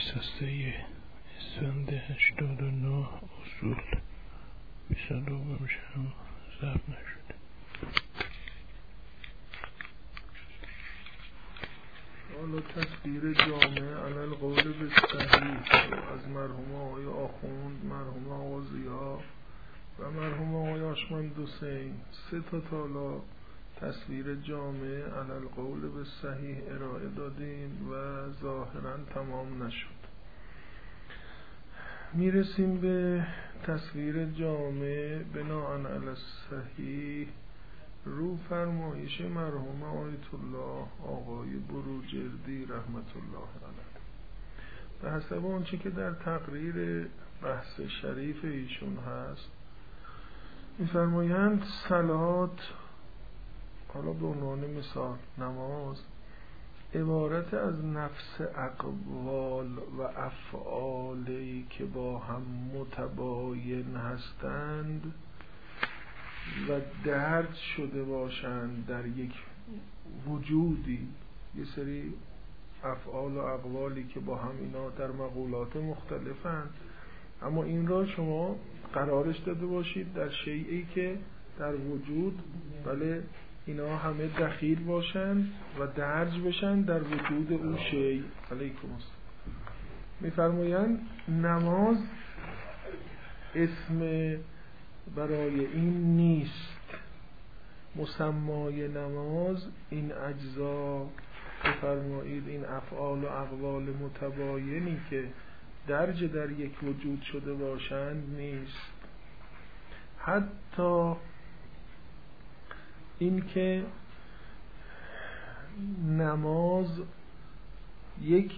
23 اسفند 89 اصول 22 شب ضبط نشده. حالا تصویر جامع علی القول بالصحیح از مرحوم آقای آخوند، مرحوم آقا ضیا و مرحوم آقای آشمند حسین 3 تا تصویر جامع علی القول بالصحیح ارائه دادیم و ظاهرا تمام نشد. میرسیم به تصویر جامع بناء علی الصحیح رو فرمایش مرحوم آیت الله آقای بروجردی رحمت الله علیه. به حسب آنچه که در تقریر بحث شریف ایشون هست می‌فرمایند صلات، حالا به عنوان مثال نماز، عبارت از نفس اقوال و افعالی که با هم متباین هستند و درج شده باشند در یک وجودی. یه سری افعال و اقوالی که با هم اینا در مقولات مختلفند، اما این را شما قرارش داده باشید در شیئی که در وجود بله اینا همه دخیل باشند و درج بشن در وجود اون شیء. علیکم السلام. میفرمایند نماز اسم برای این نیست. مسمای نماز این اجزا بفرمایید این افعال و اقوال متباینی که درج در یک وجود شده باشند نیست. حتی این که نماز یک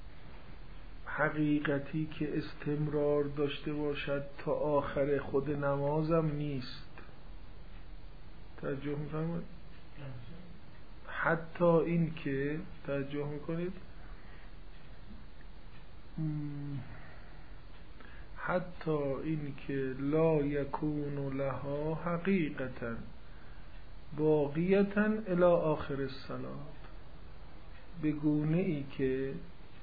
حقیقتی که استمرار داشته باشد تا آخر خود نمازم نیست. توجه می‌فرمایید؟ حتی این که توجه می‌کنید حتی این که لا یکون لها حقیقتا باقیتا الی آخر الصلاة، به گونه ای که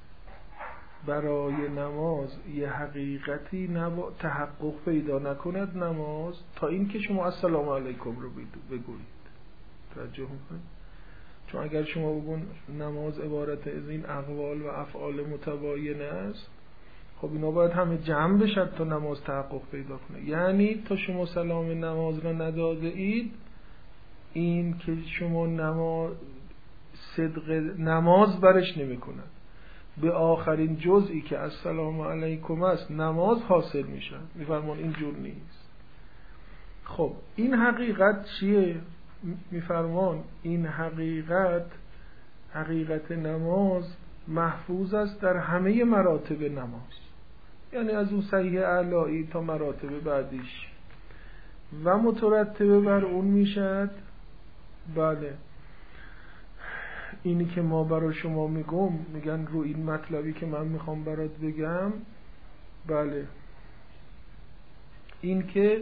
برای نماز یه حقیقتی تحقق پیدا نکند نماز تا این که شما السلام علیکم رو بگویید. توجه میکنید؟ چون اگر شما بگون نماز عبارت از این اقوال و افعال متباینه است، خب اینا باید همه جمع بشد تا نماز تحقق پیدا کنه. یعنی تا شما سلام نماز را نداده اید، این که شما صدق نماز برش نمی کند. به آخرین جزئی که السلام علیکم است نماز حاصل میشه. میفرمان این جور نیست. خب این حقیقت چیه؟ میفرمان این حقیقت نماز محفوظ است در همه مراتب نماز، یعنی از اون صحیح اعلایی تا مراتب بعدیش و مترتب بر اون میشد. بله اینی که ما برای شما میگن رو این مطلبی که من میخوام برات بگم، بله این که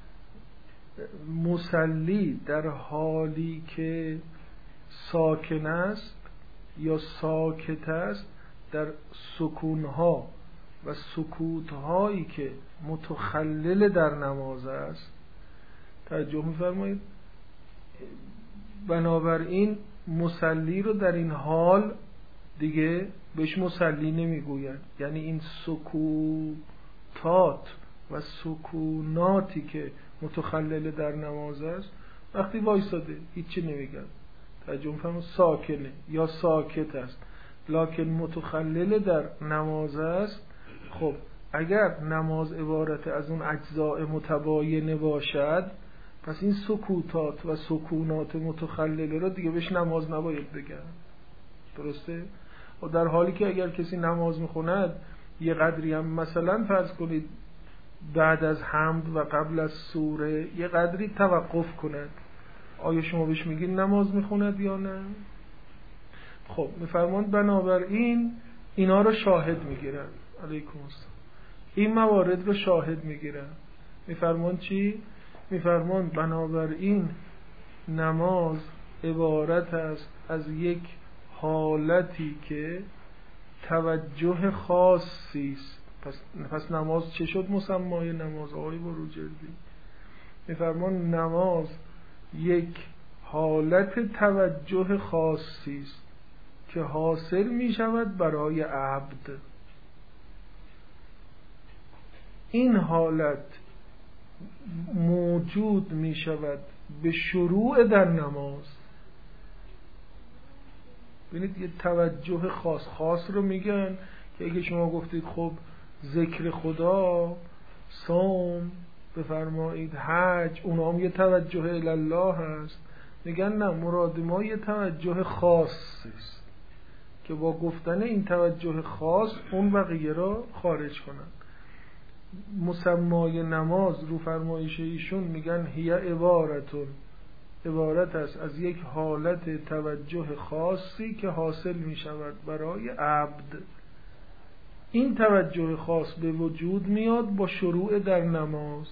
مصلی در حالی که ساکن است یا ساکت است در سکونها و سکوتهایی که متخلل در نماز است. توجه می‌فرمایید؟ بنابراین مصلی رو در این حال دیگه بهش مصلی نمیگوین. یعنی این سکوتات و سکوناتی که متخلل در نماز است وقتی وایساده هیچی نمیگن. توجه می‌فرمایید؟ ساکنه یا ساکت است لکن متخلل در نماز است. خب اگر نماز عبارت از اون اجزاء متباینه باشد، پس این سکوتات و سکونات متخلله را دیگه بهش نماز نباید بگن. درسته؟ و در حالی که اگر کسی نماز میخوند یه قدری هم مثلا فرض کنید بعد از حمد و قبل از سوره یه قدری توقف کند، آیا شما بهش میگین نماز میخوند یا نه؟ خب میفرماند بنابراین اینا رو شاهد میگیرن. علیکم السلام. این موارد رو شاهد میگیرن. میفرماند چی؟ میفرماند بنابراین نماز عبارت است از یک حالتی که توجه خاصی است. پس نماز چه شد مسمای نماز؟ آقای بروجردی میفرمان نماز یک حالت توجه خاصی است که حاصل می شود برای عبد. این حالت موجود می شود به شروع در نماز. ببینید یه توجه خاص رو میگن که اگه شما گفتید خب ذکر خدا، صوم، بفرمایید حج، اونا هم یه توجه الله هست، میگن نه، مراد ما یه توجه خاص است که با گفتن این توجه خاص اون بقیه را خارج کنن. مسمای نماز رو فرمایش ایشون میگن هی عبارت است از یک حالت توجه خاصی که حاصل میشود برای عبد. این توجه خاص به وجود میاد با شروع در نماز،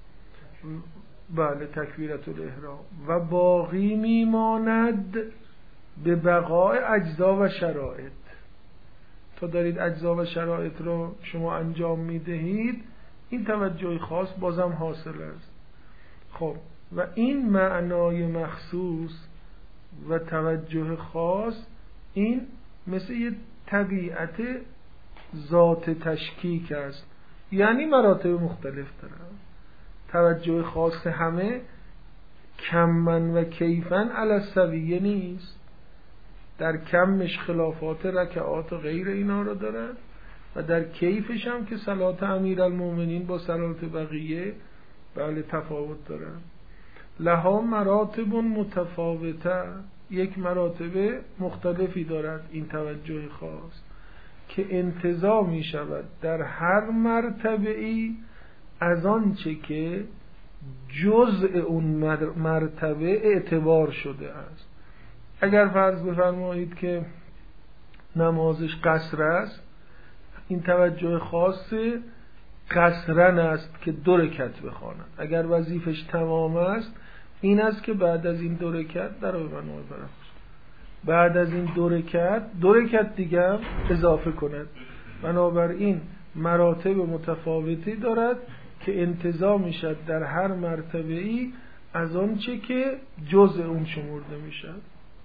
بله، تکبیرت الاحرام، و باقی میماند به بقای اجزا و شرایط. تا دارید اجزا و شرایط رو شما انجام میدهید این توجه خاص بازم حاصل است. خب و این معنای مخصوص و توجه خاص این مثل یه طبیعت ذات تشکیک است، یعنی مراتب مختلف داره. توجه خاص همه کمن و کیفن علی السویه نیست، در کمش خلافات رکعات و غیر اینا رو داره و در کیفش هم که صلات امیرالمومنین با صلات بقیه بله تفاوت داره. لها مراتب متفاوته، یک مراتب مختلفی دارد این توجه خاص که انتزاع می شود در هر مرتبه ای از آنچه که جزء اون مرتبه اعتبار شده است. اگر فرض بفرمایید که نمازش قصر است، این توجه خاص قصرن است که 2 رکعت بخواند. اگر وظیفش تمام است این است که بعد از این 2 رکعت در منوی برخ، بعد از این 2 رکعت دیگه اضافه کند. بنابراین مراتب متفاوتی دارد که انتزاع میشد در هر مرتبه ای از آنچه که جزء اون شمرده میشد.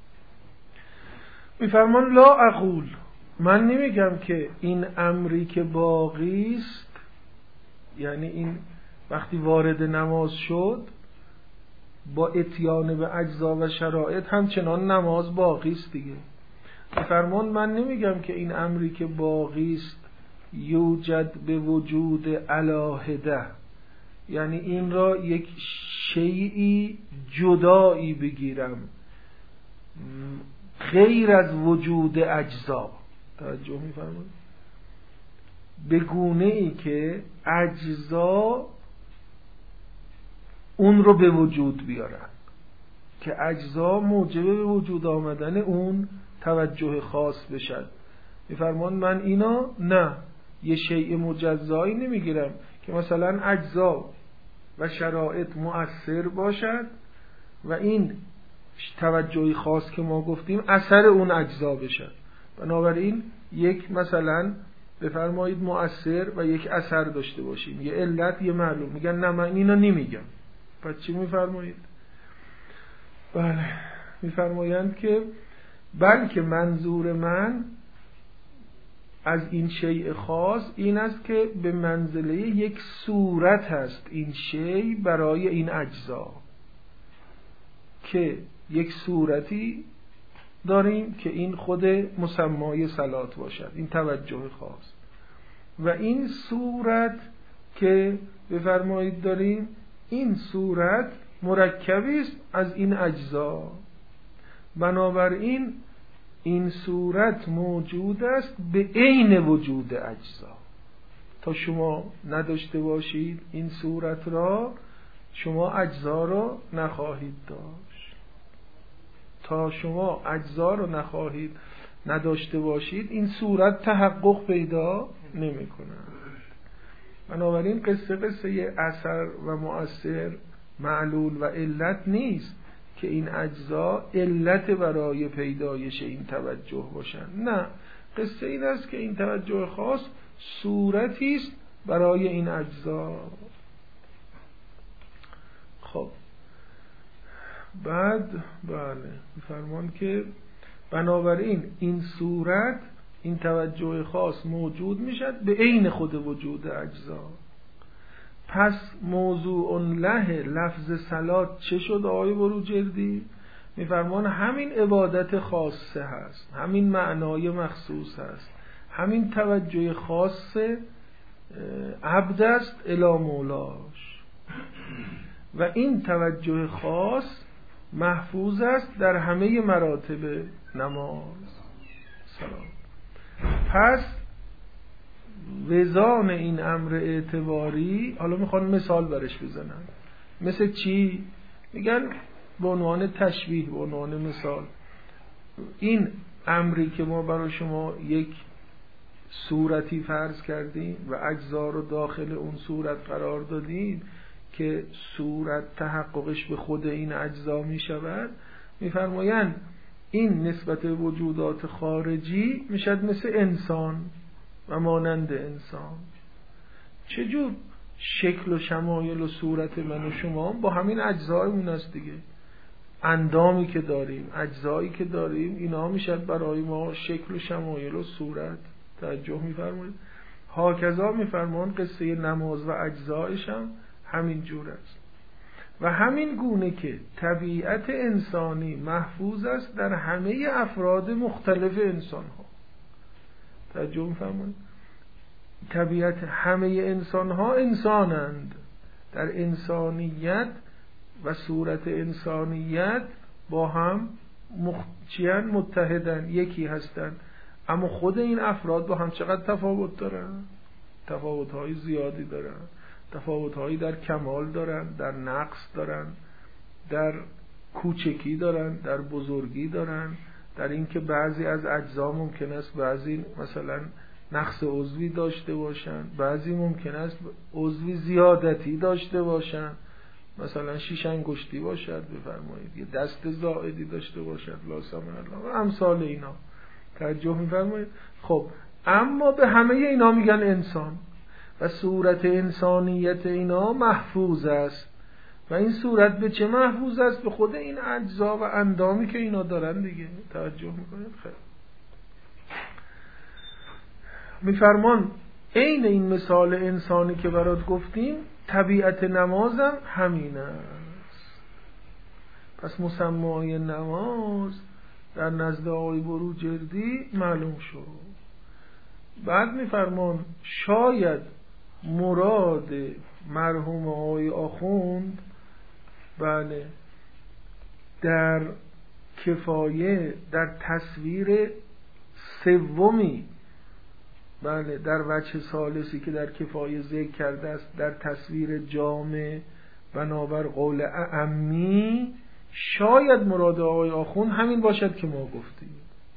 میفرمان لا اقول، من نمیگم که این امری که باقی است، یعنی این وقتی وارد نماز شد با اتیان به اجزا و شرایط همچنان نماز باقی است دیگه. فرمان من نمیگم که این امری که باقی است یوجد به وجود علاهده، یعنی این را یک شیئی جدایی بگیرم غیر از وجود اجزا. توجه می‌فرمایید؟ به گونه ای که اجزا اون رو به وجود بیارن، که اجزا موجب به وجود آمدن اون توجه خاص بشن. میفرمان من اینا نه، یه شیء مجزایی نمیگیرم که مثلا اجزا و شرایط مؤثر باشد و این توجهی خاص که ما گفتیم اثر اون اجزا بشد. بنابراین یک مثلا بفرمایید مؤثر و یک اثر داشته باشیم، یه علت یه معلوم. میگن نه من اینا نمیگم. پس چی میفرمایید؟ بله، میفرمایند که بلکه منظور من از این شیء خاص این است که به منزله یک صورت هست این شیء برای این اجزا، که یک صورتی داریم که این خود مسمای صلات باشد، این توجه خاص، و این صورت که بفرمایید داریم این صورت مرکبی است از این اجزا. بنابراین این صورت موجود است به عین وجود اجزا. تا شما نداشته باشید این صورت را، شما اجزا را نخواهید داشت. تا شما اجزا را نخواهید نداشته باشید این صورت تحقق پیدا نمی کند. بنابراین قصه اثر و مؤثر، معلول و علت نیست که این اجزا علت برای پیدایش این توجه باشن. نه، قصه این است که این توجه خاص صورتی است برای این اجزا. خب بعد بله می‌فرمان که بنابراین این صورت، این توجه خاص موجود میشد به عین خود وجود اجزا. پس موضوع له لفظ صلات چه شد آقای بروجردی؟ میفرمان همین عبادت خاصه هست، همین معنای مخصوص هست، همین توجه خاص عبد است الی مولاش، و این توجه خاص محفوظ است در همه مراتب نماز. سلام. پس وزان این امر اعتباری، حالا میخوان مثال برش بزنن. مثل چی؟ میگن به عنوان تشبیه، به عنوان مثال، این امری که ما برای شما یک صورتی فرض کردیم و اجزا رو داخل اون صورت قرار دادیم که صورت تحققش به خود این اجزا می شود، میفرمایند این نسبت وجودات خارجی میشد مثل انسان و مانند انسان. چجور شکل و شمایل و صورت من و شما با همین اجزایمون است دیگه. اندامی که داریم، اجزایی که داریم، اینا میشد برای ما شکل و شمایل و صورت. توجه میفرمایید؟ هاکذا میفرمان قصه نماز و اجزایش هم همین جور است. و همین گونه که طبیعت انسانی محفوظ است در همه افراد مختلف انسان ها. توجه میفرمایید؟ طبیعت همه انسان ها انسانند، در انسانیت و صورت انسانیت با هم متحدن، یکی هستند، اما خود این افراد با هم چقدر تفاوت دارن؟ تفاوت‌های زیادی دارن. تفاوت‌هایی در کمال دارن، در نقص دارن، در کوچکی دارن، در بزرگی دارن، در اینکه بعضی از اجزا ممکن است بعضی مثلا نقص عضوی داشته باشن، بعضی ممکن است عضوی زیادتی داشته باشن، مثلا 6 انگشتی باشد بفرمایید، یه دست زائدی داشته باشد لا سمح الله و امثال اینا. توجه می‌فرمایید؟ خب اما به همه اینا میگن انسان و صورت انسانیت اینا محفوظ است. و این صورت به چه محفوظ است؟ به خود این اجزا و اندامی که اینا دارن دیگه. توجه میکنید؟ خیلی میفرمان عین این مثال انسانی که برات گفتیم طبیعت نمازم همین است. پس مسمای نماز در نزد آقای بروجردی معلوم شد. بعد میفرمان شاید مراد مرحوم آقای آخوند بله در کفایه، در تصویر سومی، بله در وجه ثالثی که در کفایه ذکر کرده است، در تصویر جامع بنابر قول اعمی، شاید مراد آقای آخوند همین باشد که ما گفتیم.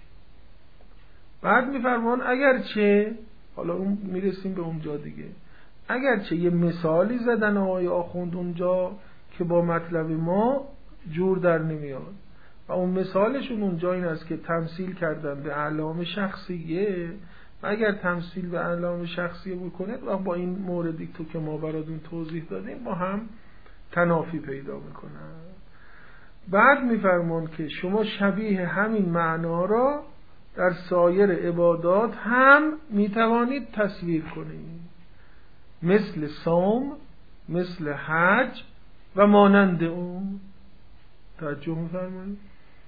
بعد میفرمان اگرچه، حالا اون میرسیم به اونجا دیگه، اگرچه یه مثالی زدن آقای آخوند اونجا که با مطلب ما جور در نمیاد و اون مثالشون اونجا این است که تمثیل کردن به اعلام شخصیه و اگر تمثیل به اعلام شخصیه بکنید و با این موردی که ما براتون توضیح دادیم با هم تنافی پیدا میکنن. بعد میفرمان که شما شبیه همین معنا را در سایر عبادات هم میتوانید تصویر کنید، مثل صوم، مثل حج و مانند اون. توجه می‌فرمایید؟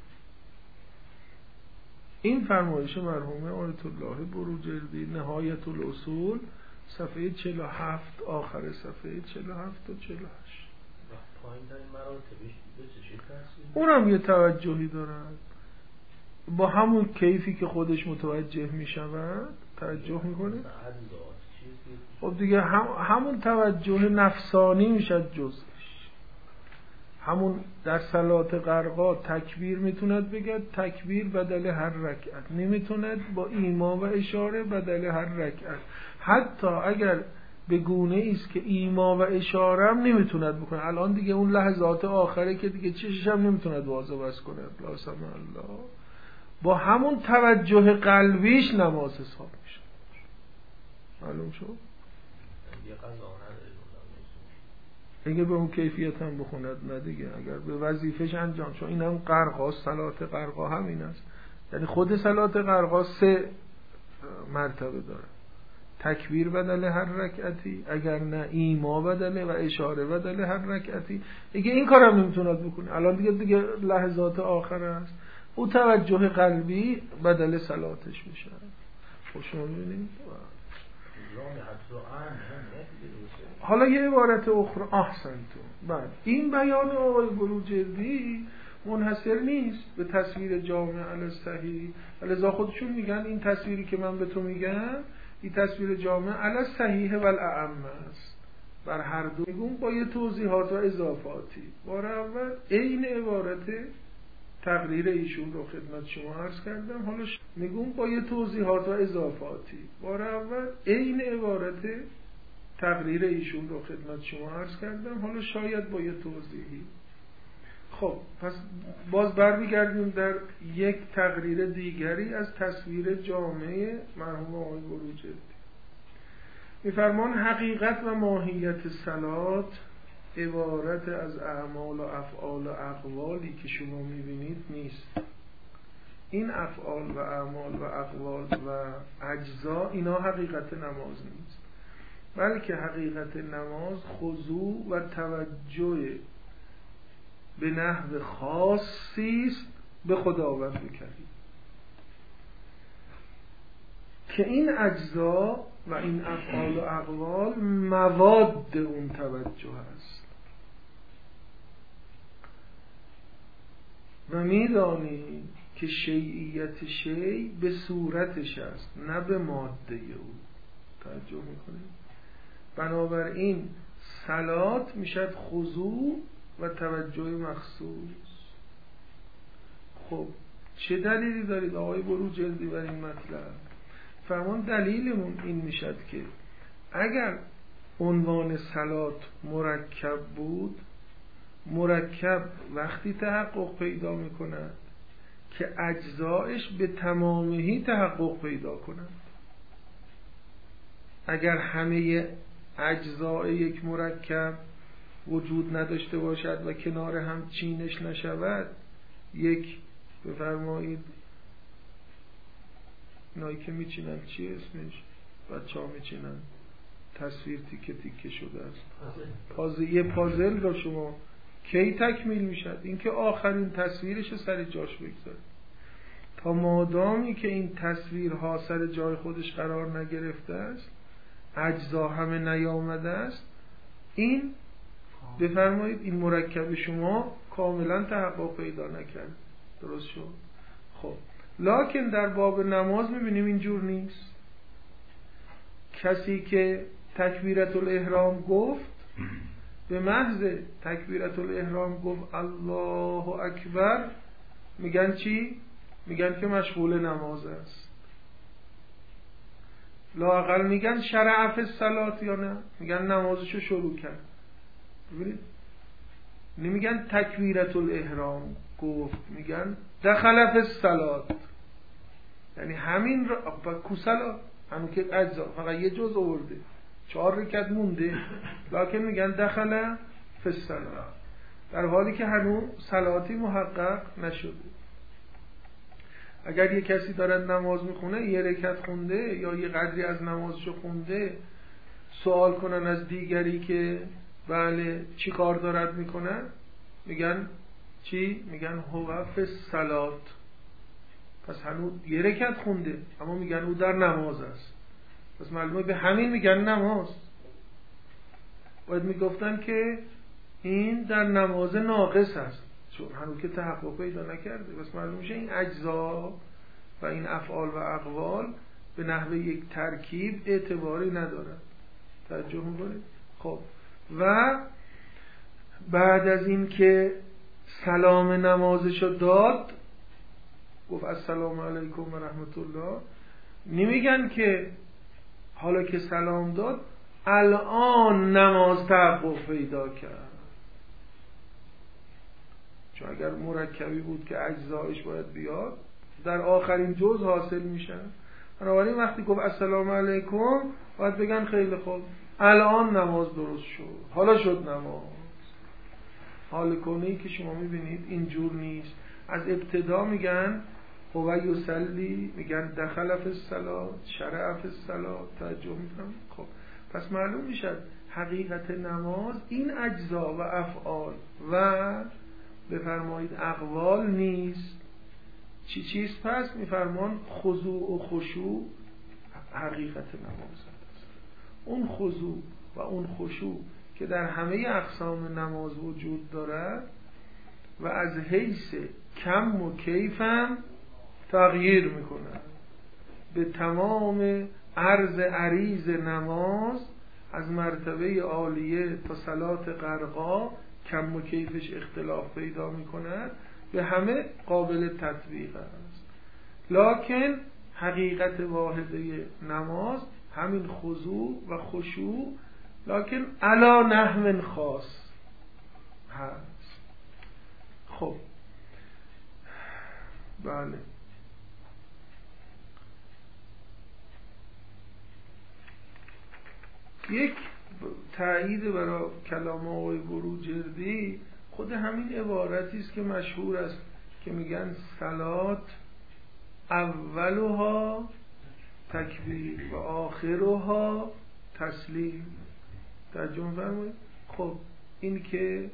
این فرمایش مرحوم آیت الله بروجردی نهایت الاصول صفحه 47 آخر صفحه 47 و 48. پایین در این مراتبش چه تاثیر؟ اونم یه توجهی دارد با همون کیفی که خودش متوجه می شود. توجه می کنه؟ خب دیگه همون توجه نفسانی میشد جزش. همون در صلات غرقا تکبیر میتوند بگد تکبیر بدل هر رکعت، نمیتوند با ایما و اشاره بدل هر رکعت، حتی اگر به گونه ایست که ایما و اشاره هم نمیتوند بکنه. الان دیگه اون لحظات آخره که دیگه چشش هم نمیتوند واضح بس کنه لا سمح الله. با همون توجه قلبیش نماز حساب میشه. معلوم شد؟ اگه به اون کیفیت هم بخوند نه دیگه، اگر به وظیفش انجام، چون این هم قرقا، صلات قرقا همین است. یعنی خود صلات قرقا 3 مرتبه داره. تکبیر بدل هر رکعتی، اگر نه ایما بدله و اشاره بدل هر رکعتی. دیگه این کارم نمیتوند بکنه. الان دیگه لحظات آخر است. او توجه قلبی بدل صلاتش میشه. خوش می‌بینید. حالا یه عبارت اخرى احسنتون. بعد این بیان آقای بروجردی منحصر نیست به تصویر جامع علی صحیح، لذا خودشون میگن این تصویری که من به تو میگم این تصویر جامع علی صحیح و الاعم است. بر هر دو میگم با یه توضیحات و اضافاتی. بار اول عین عبارت تقریر ایشون رو خدمت شما عرض کردم. حالا میگم با یه توضیحات و اضافاتی. بار اول عین عبارت تقریر ایشون رو خدمت شما عرض کردم. حالا شاید با یه توضیحی. خب پس باز برمیگردیم در یک تقریر دیگری از تصویر جامع مرحوم آقای بروجردی. میفرمان حقیقت و ماهیت صلات عبارت از اعمال و افعال و اقوالی که شما میبینید نیست. این افعال و اعمال و اقوال و اجزا اینا حقیقت نماز نیست، بلکه حقیقت نماز خضوع و توجه به نحو خاصی است به خداوند کریم که این اجزا و این افعال و اقوال مواد اون توجه است. و میدانی که شیعیت شیء به صورتش است نه به ماده او. توجه میکنید؟ بنابراین صلات میشد خضوع و توجه مخصوص. خب چه دلیلی دارید آقای بروجردی بر این مطلب؟ فرمان دلیلمون این میشد که اگر عنوان صلات مرکب بود، مرکب وقتی تحقق پیدا میکند که اجزایش به تمامی تحقق پیدا کنند. اگر همه اجزای یک مرکب وجود نداشته باشد و کنار هم چینش نشود، یک بفرمایید اینایی که میچینن چی اسمش؟ بچه ها میچینن تصویر تیکه تیکه شده است. یه پازل رو شما کی تکمیل میشد؟ اینکه آخرین تصویرش سر جاش بگذارید. تا مادامی که این تصویرها سر جای خودش قرار نگرفته است، اجزا همه نیامده است، این بفرمایید این مرکب شما کاملا تحقق پیدا نکرد. درست شد؟ خب لکن در باب نماز میبینیم اینجور نیست. کسی که تکبیرت الاحرام گفت، به محض تکبیرت الاحرام گفت الله اکبر، میگن چی؟ میگن که مشغول نماز است. لااقل میگن شرع فی الصلات یا نه؟ میگن نمازشو شروع کرد. ببینید نمیگن تکبیرت الاحرام گفت، میگن دخل فی الصلات. یعنی همین را کوسلا همون که اجزا فقط یه جز آورده، 4 رکعت مونده، لکن میگن دخل فی الصلات، در حالی که هنوز صلاتی محقق نشده. اگر یه کسی دارد نماز میخونه، یه رکعت خونده یا یه قدری از نمازشو خونده، سوال کنن از دیگری که بله چی کار دارد میکنن، میگن چی؟ میگن هو فی الصلات. پس هنوز یه رکعت خونده اما میگن او در نماز است. پس معلومه به همین میگن نماز. باید میگفتن که این در نماز ناقص است، چون هنوز که تحقق پیدا نکرده. پس معلوم میشه این اجزا و این افعال و اقوال به نحوه یک ترکیب اعتباری ندارد. توجه میکنید؟ خب و بعد از این که سلام نمازشو داد، گفت السلام علیکم و رحمت الله، نمیگن که حالا که سلام داد الان نماز تحقق پیدا کرد. چون اگر مرکبی بود که اجزایش باید بیاد، در آخرین جز حاصل میشن. بنابراین وقتی گفت السلام علیکم باید بگن خیلی خوب الان نماز درست شد، حالا شد نماز. حال کنه‌ای که شما میبینید اینجور نیست. از ابتدا میگن هو یصلی، میگن دخل فی الصلاة، شرع فی الصلاة، توجه میکنم. خب پس معلوم میشه حقیقت نماز این اجزا و افعال و بفرمایید اقوال نیست. چیز پس میفرمان خضوع و خشوع حقیقت نماز است. اون خضوع و اون خشوع که در همه اقسام نماز وجود دارد و از حیث کم و کیفم تغییر میکنه به تمام عرض عریض نماز، از مرتبه عالیه تا صلات غرقا کم و کیفش اختلاف پیدا میکنه، به همه قابل تطبیق است. لکن حقیقت واحده نماز همین خضوع و خشوع، لکن علی نحو خاص هست. خب بله، یک تأیید برای کلام آقای بروجردی خود همین عبارتی است که مشهور است که میگن صلات اولها تکبیر و آخرها تسلیم. ترجمه فرمایید. خب این که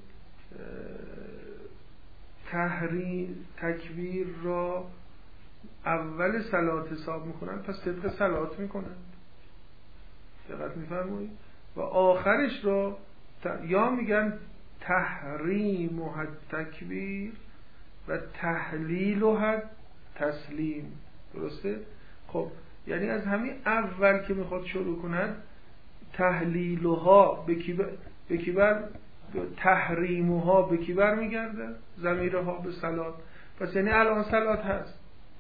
تکبیر را اول صلات حساب میکنن، پس طبق صلات میکنن. دقت میفرمایید. و آخرش را یا میگن تحریم و تکبیر و تحلیل و تسلیم. درسته؟ خب یعنی از همین اول که میخواد شروع کنن تحلیلها به کی بر تحریمها به کی بر میگرده؟ ضمیرها به صلات. پس یعنی الان صلات هست،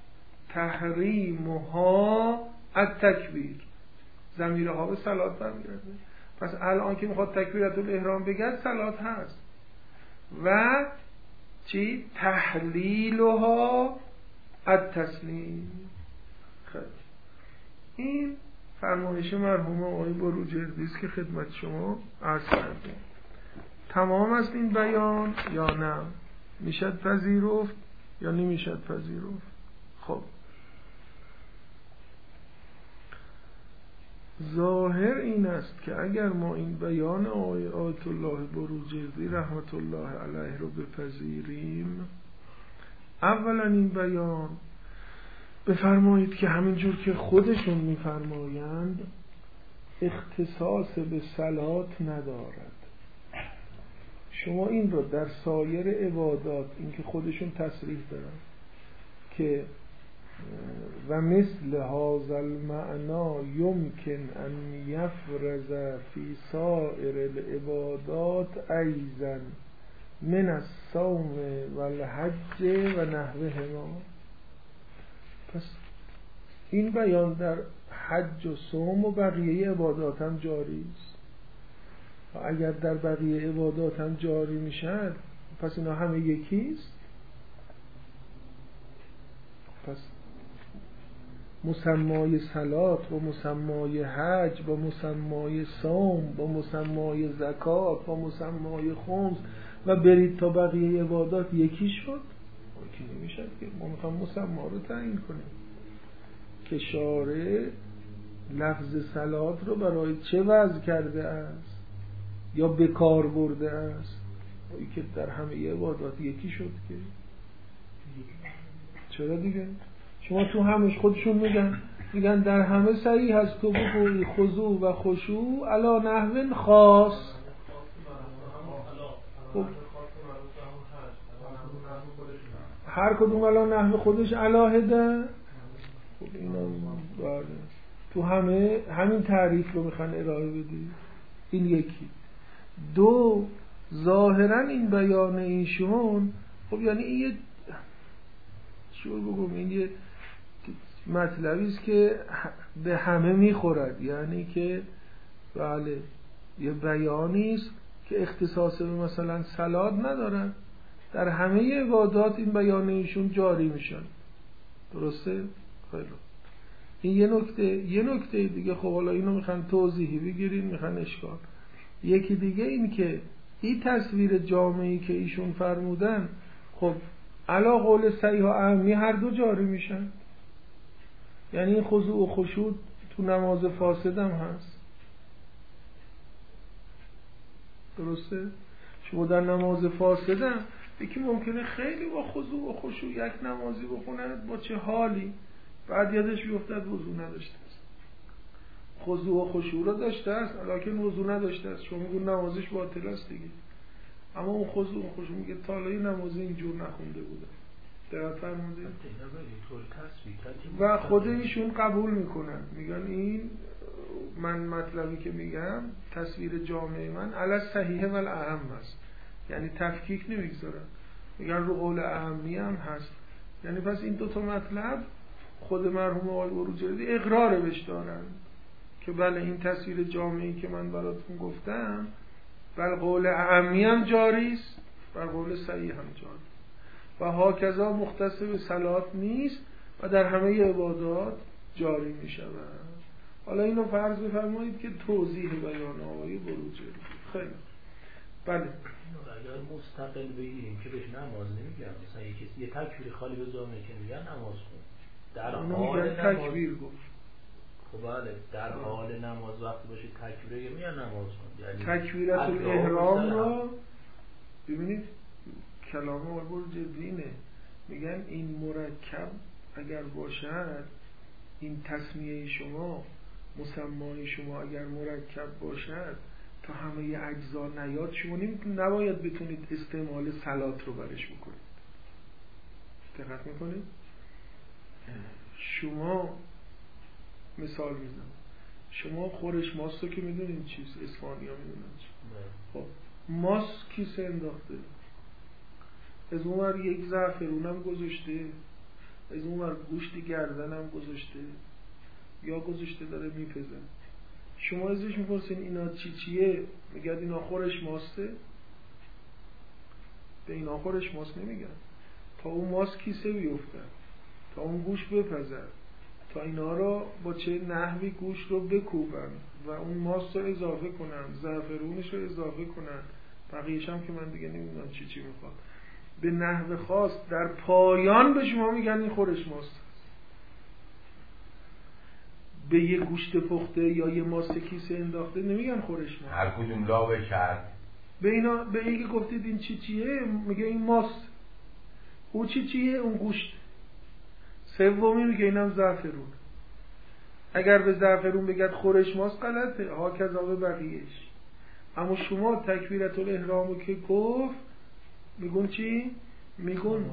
تحریمها التکبیر، ضمیرها به صلات برمیگرده. پس الان که میخواد تکبیرت الاحرام بگه صلات هست و چی؟ تحلیلها التسلیم. خیلی این فرمایش مرحوم آقای بروجردی است که خدمت شما عرض کردم. تمام است این بیان یا نه؟ میشد پذیرفت یا نمیشد پذیرفت؟ خب ظاهر این است که اگر ما این بیان آیت الله بروجردی رحمت الله علیه رو بپذیریم، اولا این بیان بفرمایید که همینجور که خودشون میفرمایند اختصاص به صلات ندارد. شما این رو در سایر عبادات، این که خودشون تصریح دارن که و مثل هذا المعنى يمكن ان يفرز في سائر العبادات ايضا من الصوم والحج و نحوهما. پس این بیان در حج و صوم و بقیه عبادات هم جاری است. و اگر در بقیه عبادات هم جاری میشن پس اینا همه یکیست. پس مسمای صلات و مسمای حج و مسمای صوم و مسمای زکات و مسمای خمس و برید تا بقیه عبادات یکی شد؟ یکی نمیشد که ما میخوام مسما رو تعیین کنیم که شارع لفظ صلات رو برای چه وضع کرده است یا به کار برده است. این که در همه عبادات یکی شد که چرا دیگه؟ شما تو همش خودشون میگن در همه صحیح هست تو بگوی خضوع و خشوع علی نحو خاص. خب هر کدوم علی نحو خودش علاهده. خب اینا بله تو همین تعریف رو میخوان ارائه بدی. این یکی. دو، ظاهرا این بیان ایشون خب یعنی این یه چون بگم این یه مطلبی است که به همه میخورد، یعنی که بله یه بیانی است که اختصاص به مثلا صلات ندارن، در همه عبادات این بیان ایشون جاری میشن. درسته؟ خیلی این یه نکته دیگه. خب حالا اینو میخوان توضیحی بگیرین، میخوان اشکال. یکی دیگه این که این تصویر جامعی که ایشون فرمودن، خب علا قول صحیح و اهمی هر دو جاری میشن. یعنی این خضوع و خشوع تو نماز فاسد هم هست. درسته؟ شما در نماز فاسد هم یکی ممکنه خیلی با خضوع و خشوع یک نمازی بخونه با چه حالی، بعد یادش بیفتد وضو نداشته است. خضوع و خشوع رو داشته است لکن وضو نداشته است، شما میگون نمازش باطل است دیگه. اما اون خضوع و خشوع میگه تا حالا این نمازی اینجور نخونده بوده. دقت فرمودید؟ و خود ایشون قبول میکنن، میگن این من مطلبی که میگم تصویر جامعه من علی صحیح و الاهم است، یعنی تفکیک نمیگذارن، میگن رو قول اهمی هم هست. یعنی پس این دو تا مطلب خود مرحوم آقای بروجردی اقرار بهش دارن که بله این تصویر جامعی که من براتون گفتم بله قول اهمی هم جاری است و قول صحیح هم جاری و هاکذا مختص به صلات نیست و در همه عبادات جاری می شود. حالا اینو فرض بفرمایید که توضیح بیان آقای بروجردی. خیلی بله. اگر مستقل بگیریم که بهش نماز نمیگن، مثلا یه تکبیر خالی به جامعه که میگن نماز خون، در حال تکبیر گفت. خب بله در حال نماز وقتی باشه تکبیر میگن نماز خون، یعنی تکبیرت الاحرام رو ببینید کلام آقای بروجردی اینه، میگن این مرکب اگر باشد، این تسمیه شما مسمای شما اگر مرکب باشد تا همه اجزا نیاد، شما نباید بتونید استعمال صلات رو برش بکنید. دقت میکنید؟ شما مثال میزنم، شما خورش ماست رو که میدونید چیز اسپانیا میدونید خب ماست کیسه انداخته، از اون ور یک زعفرونم گذاشته، از اون ور گوشت گردنم گذاشته یا گذاشته داره میپزن. شما ازش میپرسین اینا چیه؟ میگن اینا خورش ماسته. به اینا خورش ماست نمیگن، تا اون ماست کیسه بیفتن، تا اون گوشت بپزن، تا اینا رو با چه نحوی گوشت رو بکوبن و اون ماست رو اضافه کنن، زعفرونش رو اضافه کنن، بقیه‌اش هم که من دیگه نمیدونم چی میخواد، به نحو خاص در پایان به شما میگن این خورش ماست. به یه گوشت پخته یا یه ماست کیسه انداخته نمیگن خورش ماست. هر کدوم لا بشد. به اینا به اینکه گفتید این چیه میگه این ماست. او چیه؟ اون گوشت. سومی میگه اینم زعفرون. اگر به زعفرون بگید خورش ماست غلطه، ها کذا به بقیهش. اما شما تکبیرت الاحرامو که گفت میگون چی؟ میگون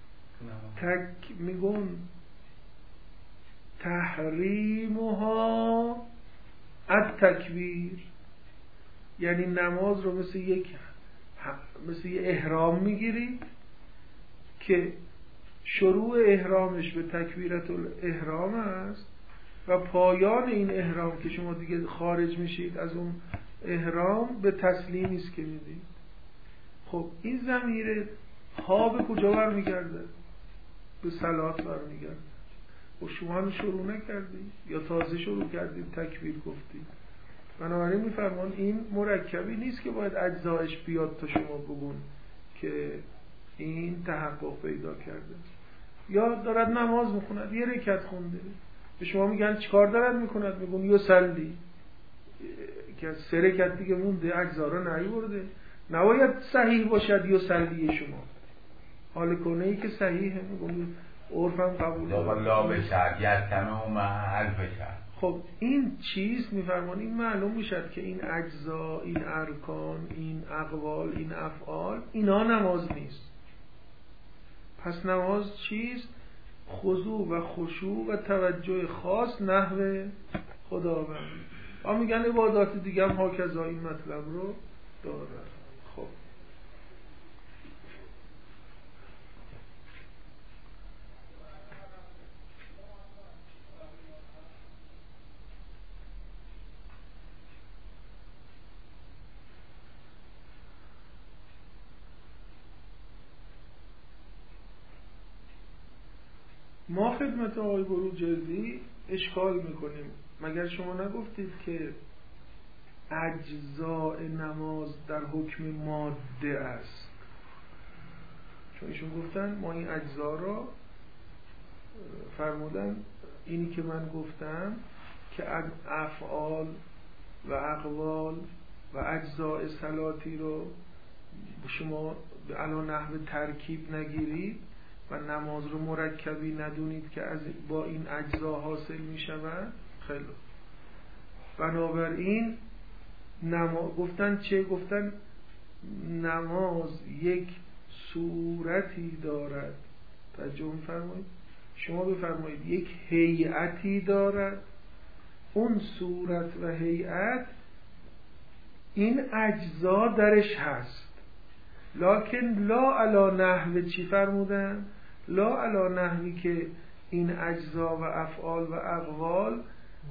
تحریمها التکبیر، یعنی نماز رو مثل یه احرام میگیرید که شروع احرامش به تکبیرت الاحرام است و پایان این احرام که شما دیگه خارج میشید از اون احرام به تسلیمی است که میدید. خب این ضمیر ها به کجا برمیگرده؟ به صلات برمیگرده. و شما هم شروع نکردید یا تازه شروع کردید تکبیر گفتید. بنابراین میفرمان این مرکبی نیست که باید اجزایش بیاد تا شما بگون که این تحقق پیدا کرده. یا دارد نماز میخوند، یه رکعت خونده، به شما میگن چیکار دارد میکند؟ میگن یصلی، که از 3 رکعت دیگه مونده، اجزا رو نیورده، نباید صحیح باشد یصلی شما، حال کنه ای که صحیحه، میگن عرفم قبول لا بشد یتمه و محل بشد. خب این چیز میفرمان این معلوم میشد که این اجزا، این ارکان، این اقوال، این افعال، اینا نماز نیست. پس نماز چیست؟ خضوع و خشوع و توجه خاص نحو خداوند. و میگن عبادات دیگه هم هاکذا این مطلب رو داره. خب ما خدمت آقای بروجردی اشکال میکنیم. مگر شما نگفتید که اجزاء نماز در حکم ماده است؟ چون ایشون گفتن ما این اجزا را فرمودن اینی که من گفتم که افعال و اقوال و اجزاء صلاتی رو شما علی نحو ترکیب نگیرید و نماز رو مرکبی ندونید که از با این اجزا حاصل می شود. خیلی بنابراین گفتن چه؟ گفتن نماز یک صورتی دارد. توجه فرمایید، شما بفرمایید یک هیئتی دارد. اون صورت و هیئت این اجزا درش هست، لکن لا علی نحو چی فرمودن؟ لا علی نحوی که این اجزا و افعال و اقوال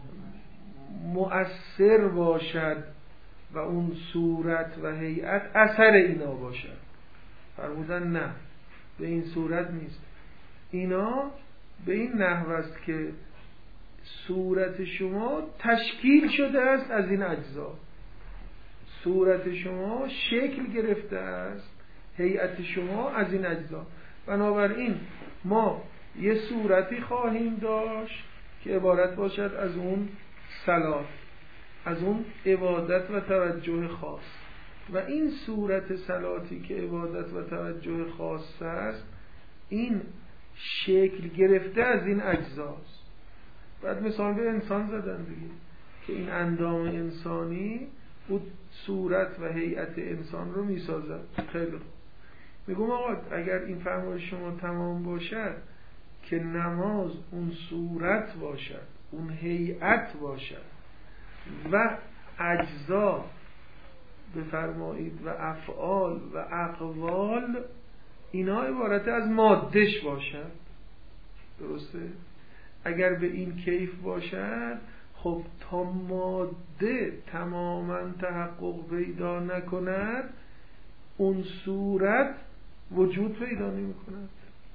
مؤثر باشد و اون صورت و هیئت اثر اینا باشد. فرمودن نه، به این صورت نیست. اینا به این نحو است که صورت شما تشکیل شده است از این اجزا، صورت شما شکل گرفته است، هیئت شما از این اجزا. بنابراین ما یه صورتی خواهیم داشت که عبارت باشد از اون صلات، از اون عبادت و توجه خاص، و این صورت صلاتی که عبادت و توجه خاص است این شکل گرفته از این اجزاست. بعد مثال به انسان زدن دیگه که این اندام انسانی بود صورت و هیئت انسان رو میسازد. خیلی خوب، میگم آقا اگر این فرمایش شما تمام باشد که نماز اون صورت باشد، اون هیئت باشد و اجزا بفرمایید و افعال و اقوال اینا عبارت از مادهش باشد، درسته؟ اگر به این کیف باشد خب تا ماده تماما تحقق پیدا نکند اون صورت وجود پیدا نمی کند.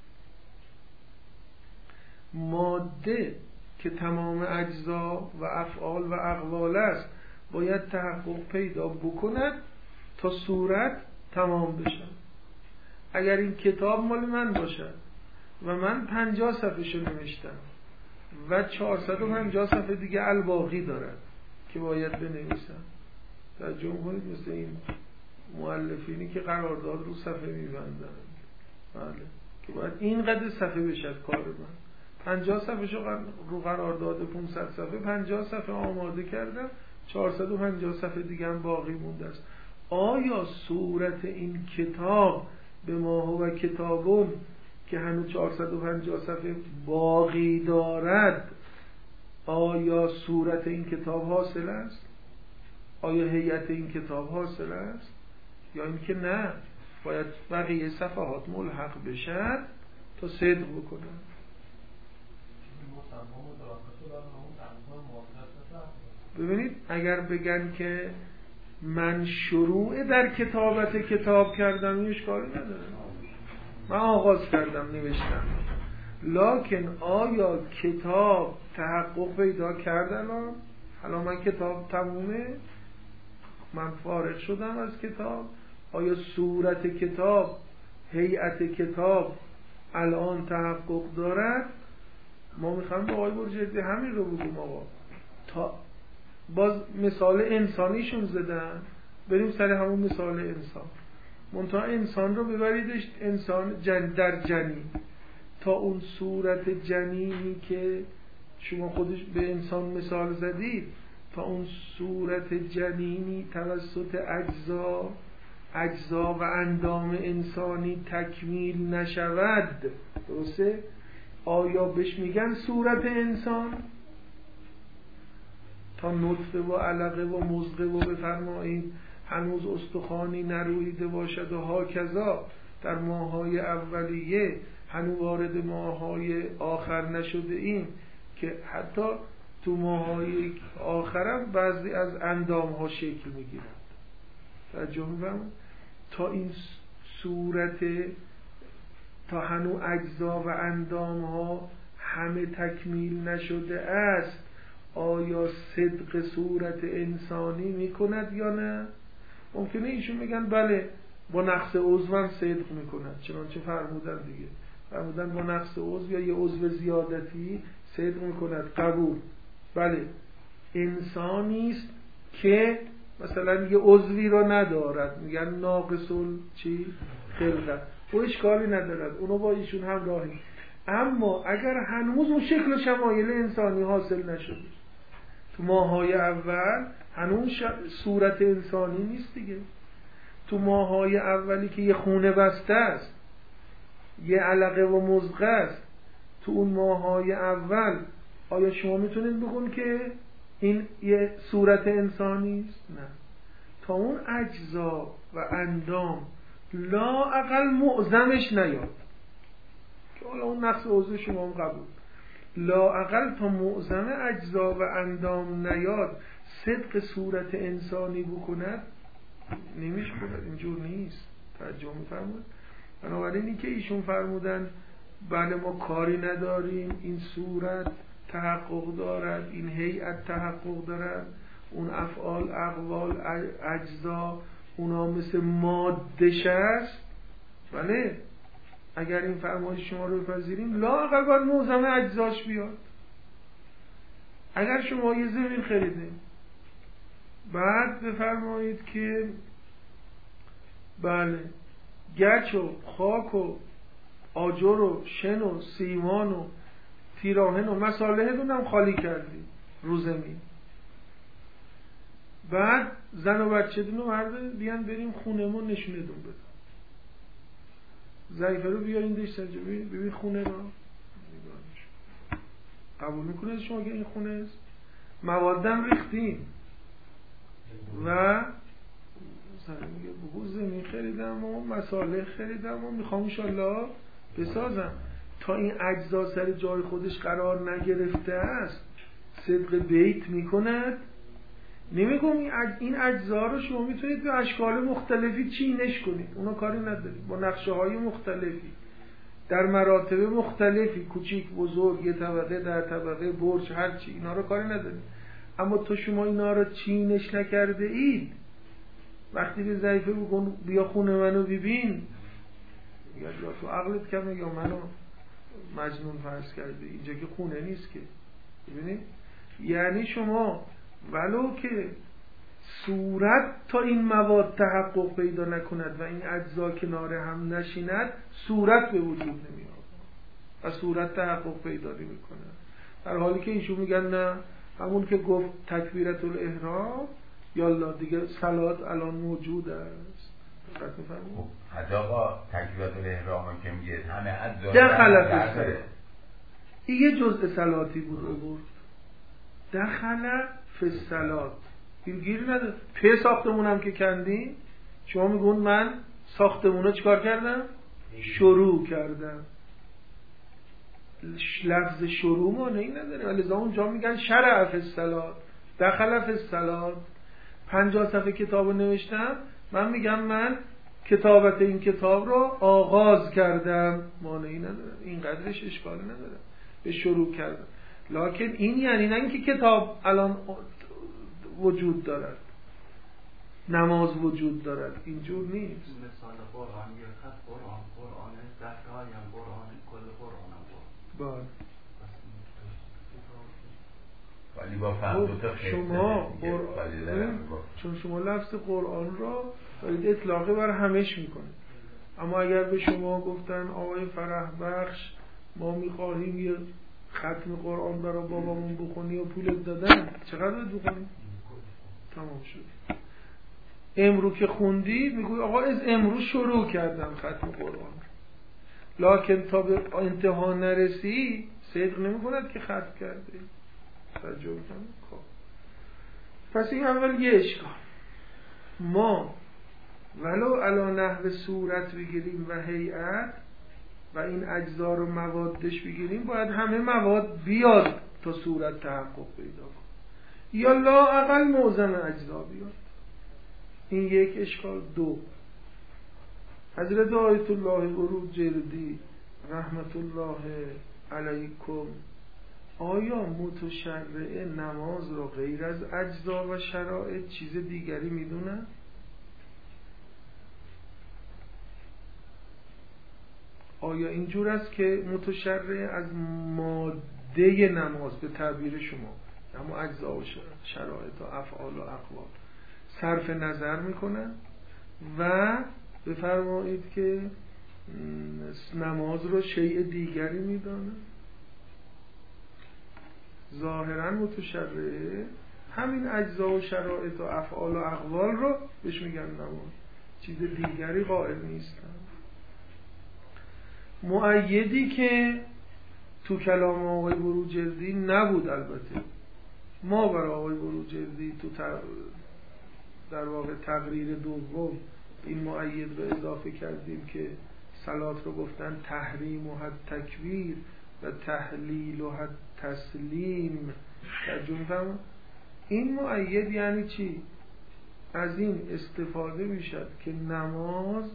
ماده که تمام اجزا و افعال و اقوال است باید تحقق پیدا بکند تا صورت تمام بشه. اگر این کتاب مال من باشد و من 50 صفحه شو نوشتم و 450 صفحه دیگه الباقی دارد که باید بنویسم، توجه کنید مثل این مؤلفینی که قرارداد رو صفحه میبندن، بله، که باید اینقدر صفحه بشد کار من. 50 صفحه شو رو قرارداد 500 صفحه 50 صفحه آماده کردم، 450 صفحه دیگه هم باقی مونده است. آیا صورت این کتاب به ما هو کتابون که هنوز 450 صفحه باقی دارد، آیا صورت این کتاب حاصل است؟ آیا هیئت این کتاب حاصل است؟ یا اینکه نه باید بقیه صفحات ملحق بشد تا صدق بکنن؟ ببینید اگر بگن که من شروع در کتابت کتاب کردم این اشکالی نداره، من آغاز کردم نوشتم، لکن آیا کتاب تحقق پیدا کردن؟ الان من کتاب تمومه، من فارغ شدم از کتاب، آیا صورت کتاب هیئت کتاب الان تحقق دارد؟ ما میخوایم با آقای بروجردی همین رو بگیم آقا. تا باز مثال انسانیشون زدن، بریم سر همون مثال انسان. منتها انسان رو ببریدش انسان در جنین، تا اون صورت جنینی که شما خودش به انسان مثال زدید، تا اون صورت جنینی توسط اجزا و اندام انسانی تکمیل نشود، درسته؟ آیا بهش میگن صورت انسان؟ تا نطفه و علقه و مضغه و بفرمایید هنوز استخوانی نرویده باشد و هاکذا در ماه‌های اولیه هنوز وارد ماه‌های آخر نشده ایم که حتی تو ماه‌های آخرم بعضی از اندام‌ها شکل می‌گیرند. توجه می‌فرمایید؟ تا این صورت، تا هنوز اجزا و اندام‌ها همه تکمیل نشده است آیا صدق صورت انسانی میکند یا نه؟ ممکنه ایشون بگن بله با نقص عضو صدق میکند، چنانچه فرمودن دیگه، فرمودن با نقص عضو یا یه عضو زیادتی صدق میکند، قبول. بله انسانی است که مثلا یه عضوی رو ندارد، میگن ناقص چی؟ خلقت، او اشکالی ندارد، اونو با ایشون همراهی. اما اگر هنوز اون شکل و شمایل انسانی حاصل نشده، تو ماهای اول هنوز صورت انسانی نیست دیگه. تو ماهای اولی که یه خونه بسته است، یه علقه و مضغه است، تو اون ماهای اول آیا شما میتونید بگون که این یه صورت انسانی است؟ نه. تا اون اجزا و اندام لا اقل معظمش نیاد، که حالا اون نقص عضو شما هم قبول، لا اقل تا معظم اجزا و اندام نیاد صدق صورت انسانی بکند، نمیشه کند، اینجور نیست. توجه می‌فرمایید؟ بنابراین این که ایشون فرمودن بله ما کاری نداریم، این صورت تحقق دارد، این هیئت تحقق دارد، اون افعال، اقوال، اجزا اونا مثل ماده‌ش است، بله اگر این فرمایش شما رو بپذیریم لا اقل باید معظم اجزاش بیاد. اگر شما یه زمین خریدیم بعد بفرمایید که بله گچ و خاک و آجر و شن و سیمان و تیراهن و مصالح دونم خالی کردی رو زمین، بعد زن و بچه دونو مرده بیان بریم خونمون نشونه دون بدن، ضعیفه رو بیارین دشت سنجا ببین خونه رو قبول میکنه شما که این خونه است، موادم ریختیم و میگه بگو زمین خریدم و مصالح خریدم و میخوام انشالله بسازم. تا این اجزا سر جای خودش قرار نگرفته است صدق بیت میکند. نمیگم این اجزا رو شما میتونید به اشکال مختلفی چینش کنید، اونا کاری ندارید، با نقشه های مختلفی در مراتب مختلفی، کوچیک بزرگ، یه طبقه در طبقه، برج، هرچی، اینا رو کاری ندارید. اما تو شما اینا رو چینش نکرده اید، وقتی به ضعیفه بگن بیا خونه منو ببین، یا تو عقلت کمه یا منو مجنون فرض کرده، اینجا که خونه نیست که. ببینید یعنی شما ولو که صورت تا این مواد تحقق پیدا نکند و این اجزا کنار هم نشیند صورت به وجود نمیاد و صورت تحقق پیدا نمیکنه، در حالی که ایشون میگن نه، همون که گفت تکبیرت الاحرام یالا دیگه صلات الان موجود است. دقت می‌فرمایید؟ حتی آقا تکبیرت الاحرام که میگه همه اجزا دخل این یه جزء صلاتی بود آورد، دخل فی الصلات، گیر نداره. پی ساختمونم که کندیم شما میگون من ساختمونو چیکار کردم؟ شروع کردم. لفظ شروع معنی نداره، ولی لذا اونجا میگن شرع فی الصلات، دخل فی الصلات. 50 صفحه کتابو نوشتم، من میگم من کتابت این کتاب رو آغاز کردم، معنی نداره، اینقدرش اشکال نداره، به شروع کردم. لکن این یعنی نه اینکه کتاب الان وجود دارد، نماز وجود دارد، اینجور نیست. مثال قرآن یا خط قرآن دفتر یا قرآن کل قرآن بله. ولی با فهم دوتا شما چون شما لفظ قرآن را دارید اطلاقی بر همش میکنید، اما اگر به شما گفتن آقای فرح بخش ما میخواهیم یه ختم قرآن برای بابامون بخونی و پولت دادن، چقدر بخونی؟ تمام شد. امرو که خوندی میگوی آقا از امرو شروع کردم ختم قرآن، لکن تا به انتها نرسی صدق نمی کند که ختم کرده. توجه کنید. خب پس این اول یه اشکال، ما ولو علی نحو صورت بگیریم و هیئت و این اجزا رو موادش بگیریم، باید همه مواد بیاد تا صورت تحقق پیدا کنه، یا لا اقل معظم اجزا بیاد. این یک اشکال. دو، حضرت آیت الله عروج جلدی رحمت الله علیکم، آیا متشرع نماز رو غیر از اجزا و شرایط چیز دیگری میدونه؟ آیا اینجور است که متشرع از ماده نماز به تعبیر شما، اما اجزا و شرایط و افعال و اقوال صرف نظر میکنن و بفرمایید که نماز رو شیء دیگری میدانه؟ ظاهرا متشرع همین اجزا و شرایط و افعال و اقوال رو بهش میگن نماز، چیز دیگری قائل نیستن. مؤیدی که تو کلام آقای بروجردی نبود، البته ما برای آقای بروجردی تو در واقع تقریر دوم این مؤید رو اضافه کردیم که صلات رو گفتن تحریم و حد تکبیر و تحلیل و حد تسلیم. ترجمه فرما این مؤید یعنی چی؟ از این استفاده میشد که نماز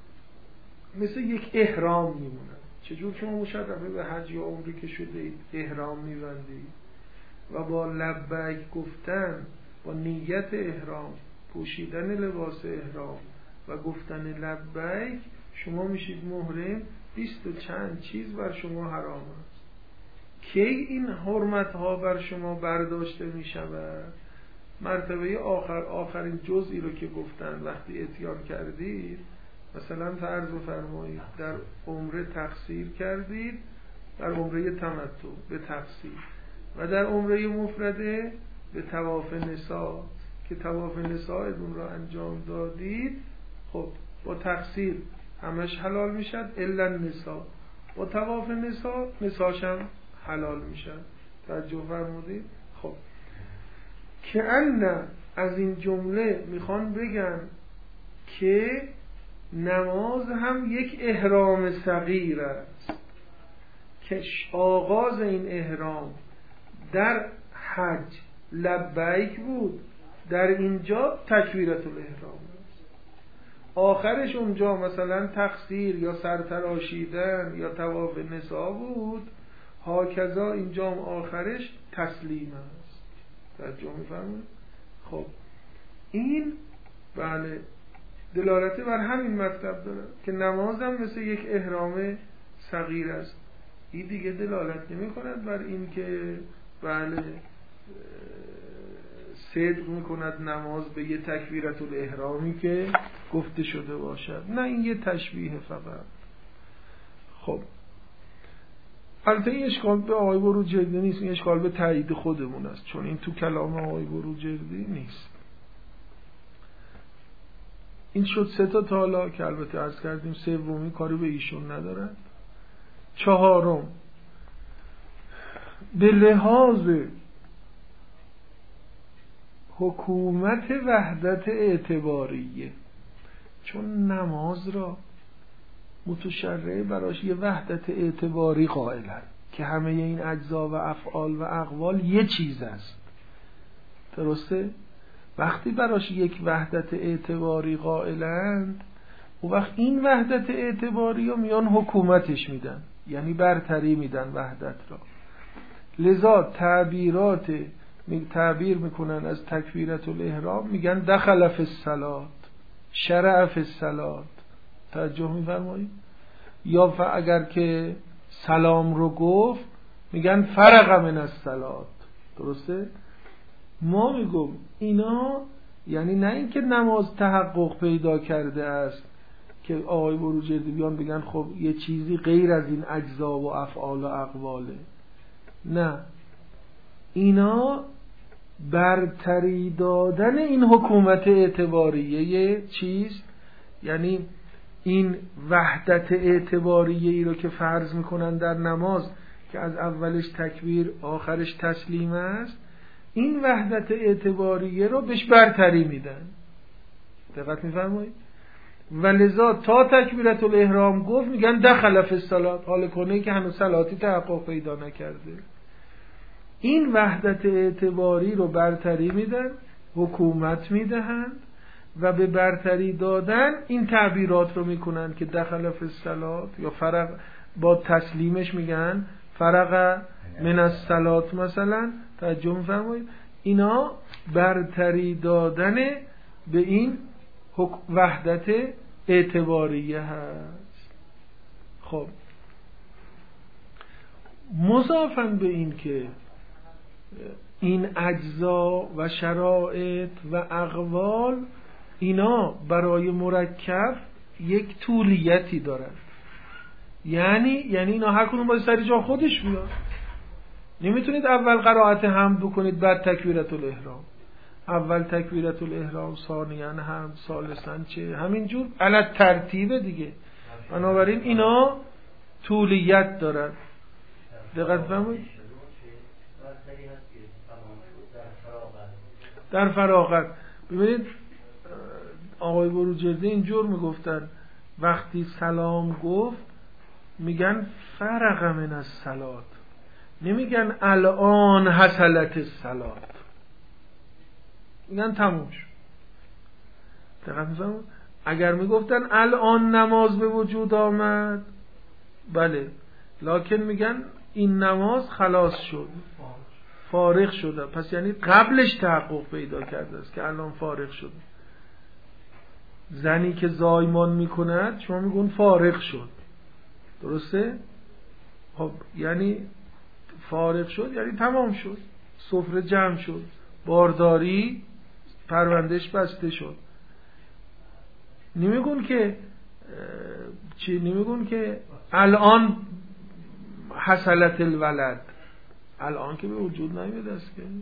مثل یک احرام میمونه. چجور شما مشرفه به حج یا عمره که شده اید احرام میبندید و با لبیک گفتن، با نیت احرام، پوشیدن لباس احرام و گفتن لبیک شما میشید محرم. 20 و چند چیز بر شما حرام است. کی این حرمت ها بر شما برداشته میشود؟ مرتبه آخرین جزئی رو که گفتن وقتی اتیان کردید، مثلا فرض بفرمایید در عمره تقصیر کردید، در عمره تمتع به تقصیر و در عمره مفرده به طواف نساء که طواف نساءتون را انجام دادید، خب با تقصیر همش حلال میشد الا النساء، با طواف نساءش هم حلال میشد. توجه فرمودید؟ خب که ان از این جمله میخوان بگن که نماز هم یک احرام صغیر است که آغاز این احرام در حج لبیک بود، در اینجا تکبیرت الاحرام است. آخرش اونجا مثلا تقصیر یا سرتراشیدن یا طواف نساء بود، هاکذا اینجا آخرش تسلیم است. توجه می‌فرمایید؟ خب این بله دلالت بر همین مطلب داره که نماز هم مثل یک احرام صغیر است. این دیگه دلالت نمی کند بر این که بله صدق می کند نماز به یه تکبیرت الاحرامی که گفته شده باشد. نه، این یه تشبیه فقط. خب البته این اشکال به آقای بروجردی نیست، این اشکال به تایید خودمون است، چون این تو کلام آقای بروجردی نیست. این شد 3 تا حالا که البته عرض کردیم سومی کاری به ایشون ندارد. 4 به لحاظ حکومت وحدت اعتباریه، چون نماز را متشرع براش یه وحدت اعتباری قائلن که همه این اجزا و افعال و اقوال یه چیز است. درسته؟ وقتی براش یک وحدت اعتباری قائلند، اون وقت این وحدت اعتباری رو میان حکومتش میدن، یعنی برتری میدن وحدت را. لذا تعبیر میکنن از تکبیرت الاحرام، میگن دخل فی الصلاة، شرع فی الصلاة. توجه میفرمایید؟ یا اگر که سلام رو گفت میگن فرغ من الصلاة. درسته؟ ما میگم اینا یعنی نه اینکه نماز تحقق پیدا کرده است که آقای بروجردی بیان بگن خب یه چیزی غیر از این اجزا و افعال و اقواله. نه، اینا برتری دادن این حکومت اعتباریه چیز، یعنی این وحدت اعتباریه ای رو که فرض میکنن در نماز که از اولش تکبیر آخرش تسلیم است، این وحدت اعتباریه رو بهش برتری میدن. دقت میفرمایید؟ و لذا تا تکبیرت الاحرام گفت میگن دخل فی الصلاة، حال کنه که هنوز صلاتی تحقق پیدا نکرده. این وحدت اعتباری رو برتری میدن، حکومت میدهند و به برتری دادن این تعبیرات رو میکنن که دخل فی الصلاة یا فرق با تسلیمش میگن فرق من الصلات مثلا، توجه می‌فرمایید، اینا برتری دادن به این وحدت اعتباریه هست. خب مضافاً به این که این اجزا و شرایط و اقوال اینا برای مرکب یک طولیتی دارن، یعنی اینا هر کدوم باید سر جا خودش بیاد. نمیتونید اول قرائت حمد بکنید بعد تکبیرت الاحرام، اول تکبیرت الاحرام، ثانیاً حمد، ثالثاً چه، همینجور علی ترتیبه دیگه. بنابراین اینا طولیت دارن. دقت فرمایید. در فراغت ببینید آقای بروجردی اینجور میگفتن وقتی سلام گفت میگن فرغ من الصلات، نمیگن الان حصلت الصلات، میگن تموم شد. دقت می‌فرمایید. اگر میگفتن الان نماز به وجود آمد، بله، لکن میگن این نماز خلاص شد، فارغ شده، پس یعنی قبلش تحقق پیدا کرده است که الان فارغ شده. زنی که زایمان میکند شما میگون فارغ شد، درسته؟ خب یعنی فارغ شد یعنی تمام شد، سفره جمع شد، بارداری پروندهش بسته شد. نمیگون که الان حصلت الولد، الان که به وجود نمیده است که.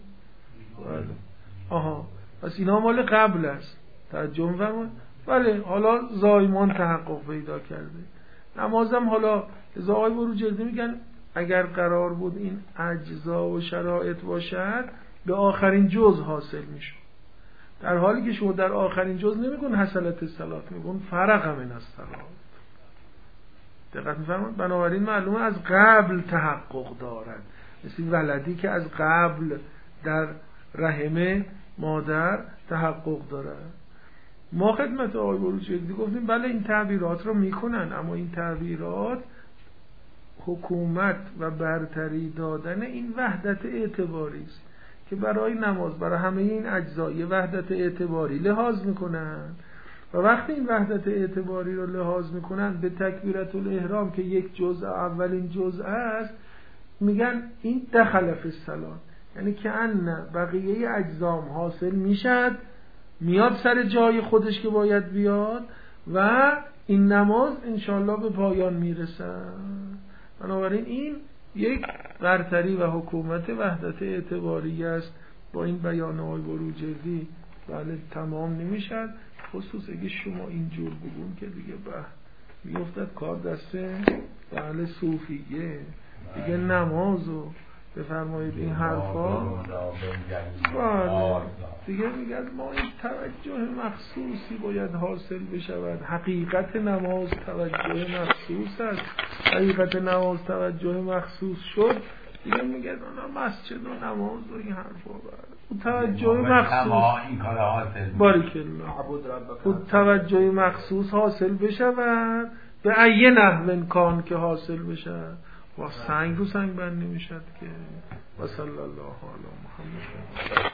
آها، پس اینا مال قبل است. توجه فرمایید. بله، حالا زایمان تحقق پیدا کرده. نمازم حالا از آقای بروجردی میگن اگر قرار بود این اجزا و شرایط باشد به آخرین جز حاصل میشد، در حالی که شما در آخرین جز نمیگون حصلت الصلات، میگون فرغ من الصلات. دقت می‌فرمایید. بنابراین معلومه از قبل تحقق دارد، مثل ولدی که از قبل در رحم مادر تحقق دارد. ما خدمت آقای بروجردی گفتیم بله این تعبیرات رو میکنن، اما این تعبیرات حکومت و برتری دادن این وحدت اعتباری است که برای نماز، برای همه این اجزای وحدت اعتباری لحاظ میکنن. و وقتی این وحدت اعتباری رو لحاظ میکنن به تکبیرت الاحرام که یک جزء، اولین جزء است، میگن این دخل فی الصلات، یعنی که ان بقیه اجزام حاصل میشد، میاد سر جای خودش که باید بیاد و این نماز انشالله به پایان میرسه. بنابراین این یک برتری و حکومت وحدت اعتباری است. با این بیان آقای بروجردی بله تمام نمیشد، خصوص اگه شما اینجور بگون که دیگه میافتد کار دسته بله صوفیه دیگه، نمازو بفرمایید این حرفا بله دیگه میگن ما این توجه مخصوصی باید حاصل بشود. حقیقت نماز توجه مخصوص است، حقیقت نماز توجه مخصوص شد دیگه میگن اونا مسجد و نماز و این حرفا اون توجه مخصوص باریکالله اون توجه مخصوص حاصل بشود به ای نحو کان که حاصل بشود و سنگ رو سنگ بند نمیشد که. و صلی الله علی محمد.